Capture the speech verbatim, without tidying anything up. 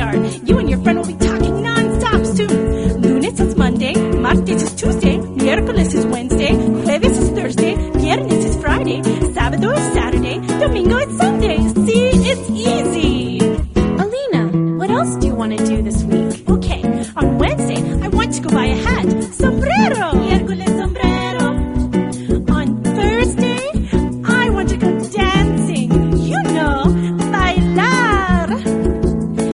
start. You and your friend will be talking non-stop soon. Lunes is Monday, martes is Tuesday, miércoles is Wednesday, jueves is Thursday, viernes is Friday, sábado is Saturday, domingo is Sunday. See, it's easy.